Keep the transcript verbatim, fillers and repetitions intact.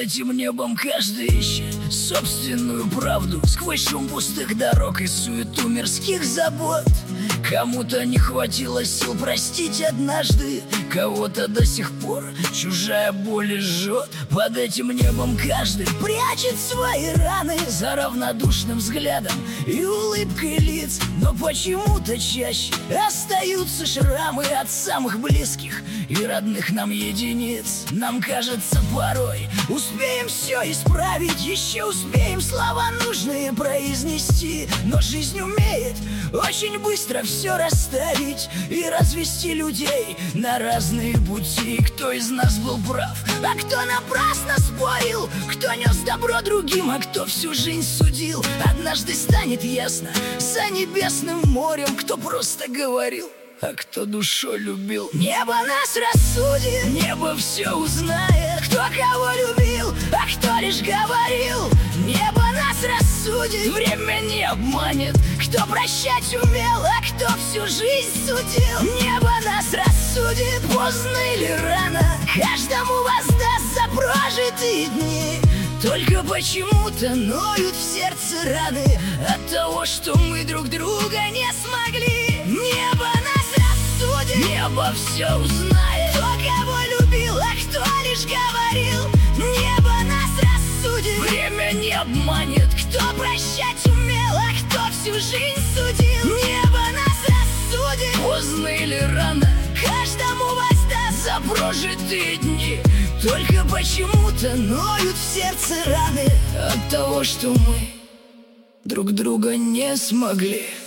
этим небом каждый ищет собственную правду сквозь шум пустых дорог и суету мирских забот. Кому-то не хватило сил простить однажды, кого-то до сих пор чужая боль жжет. Под этим небом каждый прячет свои раны за равнодушным взглядом и улыбкой лиц. Но почему-то чаще остаются шрамы от самых близких и родных нам единиц. Нам кажется порой успеем все исправить, еще успеем слова нужные произнести. Но жизнь умеет очень быстро все расставить и развести людей на разные пути. Кто из нас был прав, а кто напрасно спорил, кто нес добро другим, а кто всю жизнь судил. Однажды станет ясно за небесным морем, кто просто говорил, а кто душой любил. Небо нас рассудит, небо все узнает, кто кого любил, а кто лишь говорил. Небо нас рассудит, время не обманет, кто прощать умел, а кто всю жизнь судил. Небо нас рассудит, поздно или рано, каждому воздаст за прожитые дни. Только почему-то ноют в сердце раны от того, что мы друг друга не смогли. Небо нас рассудит, небо все узнает, кто кого любил, а кто лишь говорил. Небо нас рассудит, время не обманет, кто прощать умел, а кто всю жизнь судил. Небо нас рассудит, поздно или рано, каждому воздаст за прожитые дни. Только почему-то ноют в сердце раны от того, что мы друг друга не смогли.